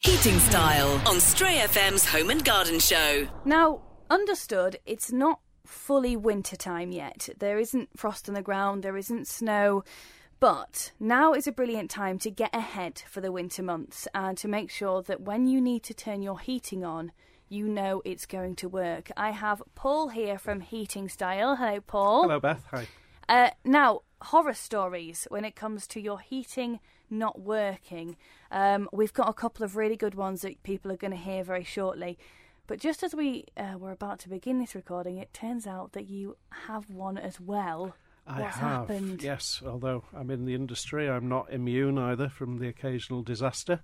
Heating Style on Stray FM's Home and Garden Show. Now, understood, it's not fully winter time yet. There isn't frost on the ground, there isn't snow, but now is a brilliant time to get ahead for the winter months and to make sure that when you need to turn your heating on, you know it's going to work. I have Paul here from Heating Style. Hello, Paul. Hello, Beth. Hi. Now, horror stories when it comes to your heating not working. We've got a couple of really good ones that people are going to hear very shortly. But just as we were about to begin this recording, it turns out that you have one as well. What's happened? Yes, although I'm in the industry, I'm not immune either from the occasional disaster.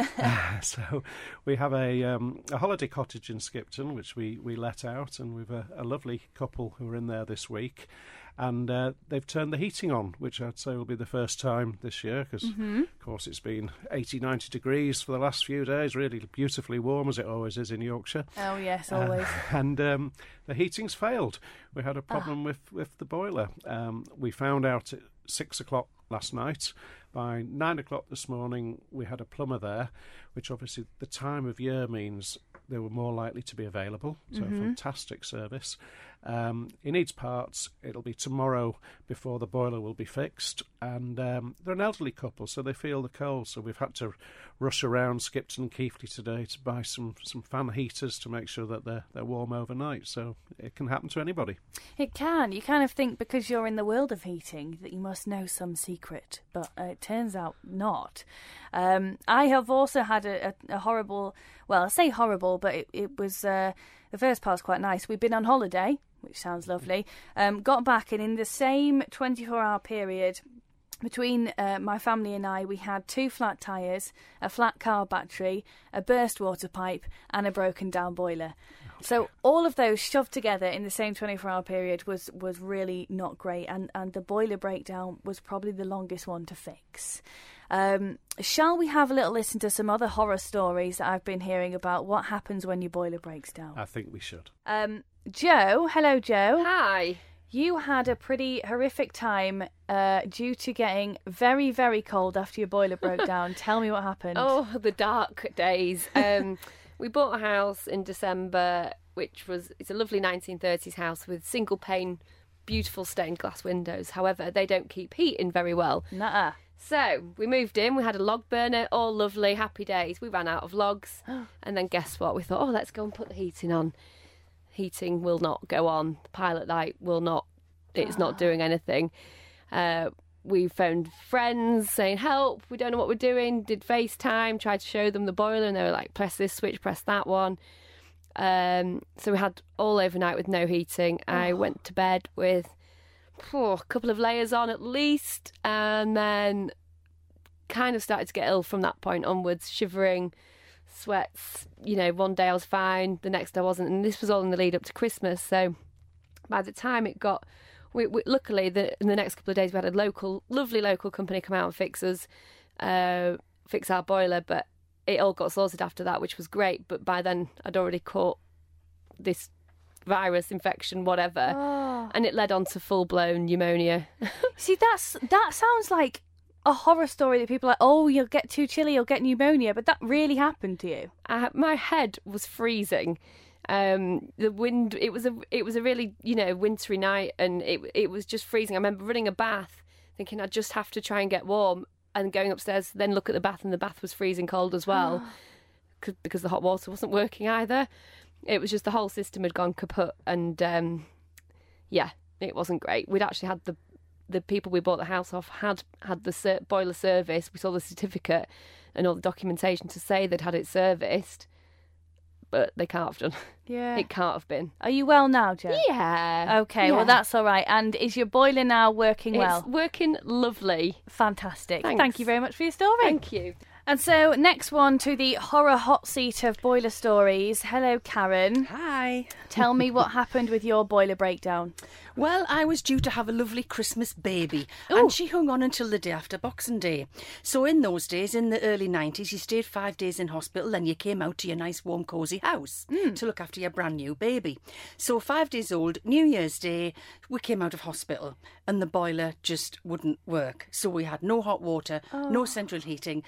So we have a holiday cottage in Skipton, which we let out, and we've a lovely couple who are in there this week. And they've turned the heating on, which I'd say will be the first time this year, because, of course, it's been 80, 90 degrees for the last few days, really beautifully warm, as it always is in Yorkshire. Oh, yes, always. And the heating's failed. We had a problem with the boiler. We found out at 6 o'clock last night. By 9 o'clock this morning, we had a plumber there, which obviously the time of year means they were more likely to be available. So a fantastic service. He needs parts. It'll be tomorrow before the boiler will be fixed. And they're an elderly couple, so they feel the cold. So we've had to rush around Skipton and Keighley today to buy some fan heaters to make sure that they're warm overnight. So it can happen to anybody. It can. You kind of think because you're in the world of heating that you must know some secret, but it turns out not. I have also had a horrible, well, I say horrible, but it was, the first part's quite nice. We've been on holiday, which sounds lovely, got back, and in the same 24-hour period between my family and I, we had 2 flat tyres, a flat car battery, a burst water pipe and a broken down boiler. So all of those shoved together in the same 24-hour period was really not great, and the boiler breakdown was probably the longest one to fix. Shall we have a little listen to some other horror stories that I've been hearing about what happens when your boiler breaks down? I think we should. Joe, hello Joe. Hi. You had a pretty horrific time due to getting very, very cold after your boiler broke down. Tell me what happened. Oh, the dark days. We bought a house in December, it's a lovely 1930s house with single pane, beautiful stained glass windows. However, they don't keep heat in very well. Nuh-uh. So we moved in, we had a log burner, all lovely, happy days. We ran out of logs, and then guess what? We thought, let's go and put the heating on. Heating will not go on. The pilot light will not, it's not doing anything. We phoned friends saying, help, we don't know what we're doing. Did FaceTime, tried to show them the boiler, and they were like, press this switch, press that one. So we had all overnight with no heating. I went to bed with a couple of layers on at least, and then kind of started to get ill from that point onwards, shivering, sweats. One day I was fine, the next day I wasn't, and this was all in the lead up to Christmas. So by the time it got, luckily in the next couple of days we had a lovely local company come out and fix our boiler, but it all got sorted after that, which was great. But by then I'd already caught this virus infection, whatever, and it led on to full-blown pneumonia. See, that sounds like a horror story that people are like, oh, you'll get too chilly, you'll get pneumonia, but that really happened to you. My head was freezing. The wind, it was a really wintry night, and it was just freezing. I remember running a bath thinking I just have to try and get warm, and going upstairs then look at the bath, and the bath was freezing cold as well because the hot water wasn't working either. It was just the whole system had gone kaput, and it wasn't great. We'd actually had the people we bought the house off had the boiler service. We saw the certificate and all the documentation to say they'd had it serviced, but they can't have done. Yeah. It can't have been. Are you well now, Jo? Yeah. Okay, yeah. Well, that's all right. And is your boiler now working well? It's working lovely. Fantastic. Thanks. Thank you very much for your story. Thank you. And so, next one to the horror hot seat of boiler stories. Hello, Karen. Hi. Tell me what happened with your boiler breakdown. Well, I was due to have a lovely Christmas baby, Ooh. and she hung on until the day after Boxing Day. So in those days, in the early 90s, you stayed 5 days in hospital, then you came out to your nice, warm, cosy house to look after your brand new baby. So 5 days old, New Year's Day, we came out of hospital, and the boiler just wouldn't work. So we had no hot water, no central heating, a brand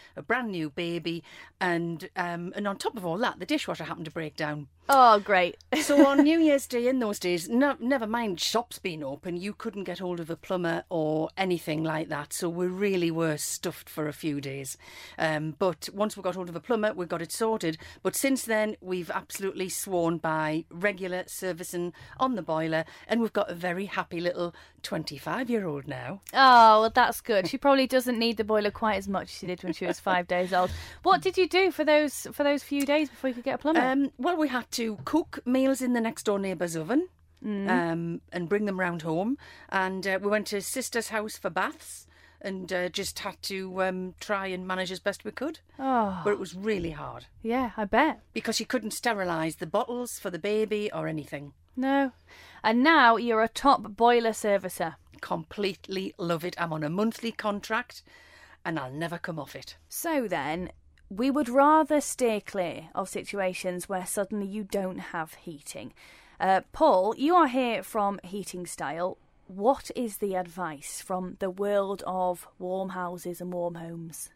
brand new baby, and on top of all that, the dishwasher happened to break down. Oh, great. So on New Year's Day in those days, never mind shops being open, you couldn't get hold of a plumber or anything like that. So we really were stuffed for a few days. But once we got hold of a plumber, we got it sorted. But since then, we've absolutely sworn by regular servicing on the boiler, and we've got a very happy little 25-year-old now. Oh, well, that's good. She probably doesn't need the boiler quite as much as she did when she was 5 days old. What did you do for those few days before you could get a plumber? Well, we had to cook meals in the next door neighbour's oven and bring them round home. And we went to sister's house for baths and just had to try and manage as best we could. Oh, But it was really hard yeah, I bet. because you couldn't sterilise the bottles for the baby or anything. No. And now you're a top boiler servicer. Completely love it. I'm on a monthly contract and I'll never come off it. So then, we would rather steer clear of situations where suddenly you don't have heating. Paul, you are here from Heating Style. What is the advice from the world of warm houses and warm homes?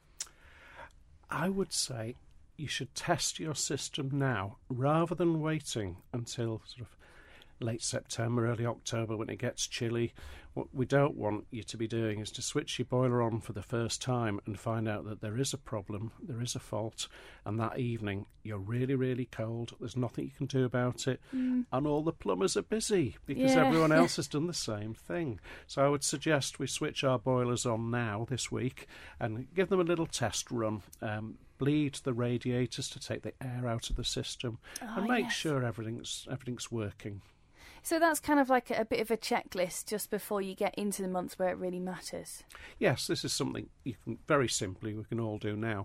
I would say you should test your system now rather than waiting until sort of late September, early October when it gets chilly. What we don't want you to be doing is to switch your boiler on for the first time and find out that there is a problem, there is a fault, and that evening you're really, really cold. There's nothing you can do about it, and all the plumbers are busy because everyone else has done the same thing. So I would suggest we switch our boilers on now this week and give them a little test run. Bleed the radiators to take the air out of the system and make sure everything's working. So that's kind of like a bit of a checklist just before you get into the months where it really matters. Yes, this is something you can very simply we can all do now.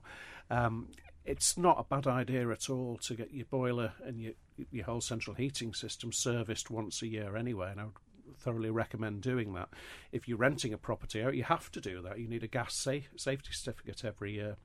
It's not a bad idea at all to get your boiler and your whole central heating system serviced once a year anyway, and I would thoroughly recommend doing that. If you're renting a property out, you have to do that. You need a gas safety certificate every year.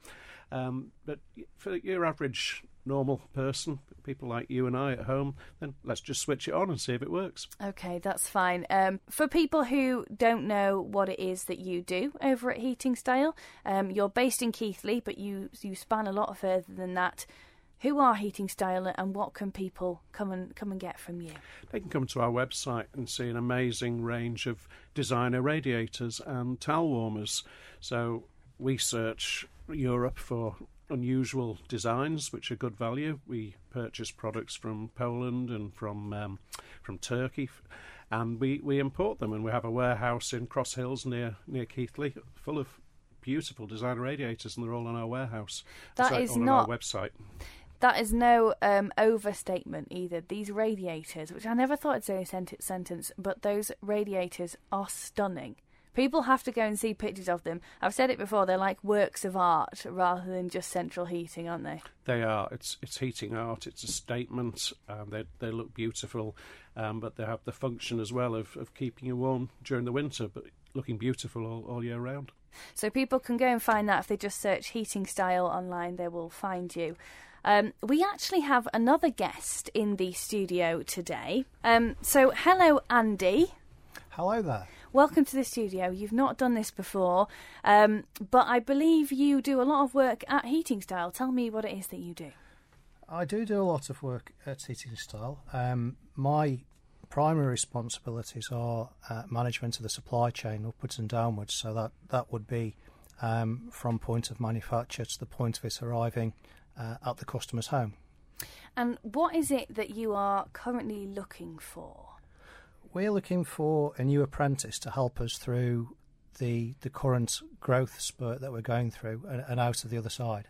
But for your average normal person, people like you and I at home, then let's just switch it on and see if it works. Okay, that's fine. For people who don't know what it is that you do over at Heating Style, you're based in Keighley, but you span a lot further than that. Who are Heating Style and what can people come and get from you? They can come to our website and see an amazing range of designer radiators and towel warmers. So we search Europe for unusual designs which are good value. We purchase products from Poland and from Turkey, and we import them, and we have a warehouse in Cross Hills near Keighley full of beautiful designer radiators, and they're all on our warehouse. That is on not our website. That is no overstatement either. These radiators, which I never thought I'd say a sentence, but those radiators are stunning. People have to go and see pictures of them. I've said it before, they're like works of art rather than just central heating, aren't they? They are. It's heating art. It's a statement. They look beautiful, but they have the function as well of keeping you warm during the winter, but looking beautiful all year round. So people can go and find that if they just search Heating Style online, they will find you. We actually have another guest in the studio today. So hello, Andy. Hello there. Welcome to the studio. You've not done this before, but I believe you do a lot of work at Heating Style. Tell me what it is that you do. I do a lot of work at Heating Style. My primary responsibilities are management of the supply chain upwards and downwards, so that would be from point of manufacture to the point of it arriving at the customer's home. And what is it that you are currently looking for? We're looking for a new apprentice to help us through the current growth spurt that we're going through and out of the other side.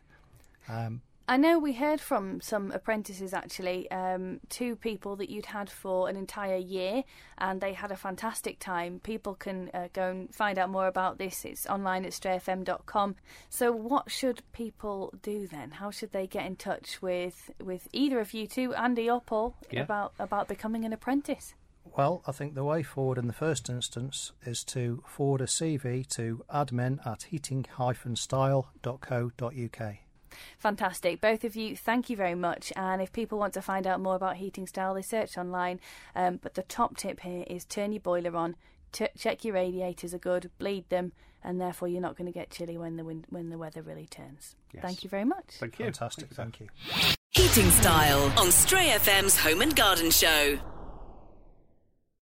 I know we heard from some apprentices actually, 2 people that you'd had for an entire year, and they had a fantastic time. People can go and find out more about this. It's online at strayfm.com. So what should people do then? How should they get in touch with either of you two, Andy or Paul, about becoming an apprentice? Well, I think the way forward in the first instance is to forward a CV to admin@heating-style.co.uk. Fantastic. Both of you, thank you very much. And if people want to find out more about Heating Style, they search online. But the top tip here is turn your boiler on, check your radiators are good, bleed them, and therefore you're not going to get chilly when the weather really turns. Yes. Thank you very much. Thank you. Fantastic, thank you. Heating Style on Stray FM's Home and Garden Show.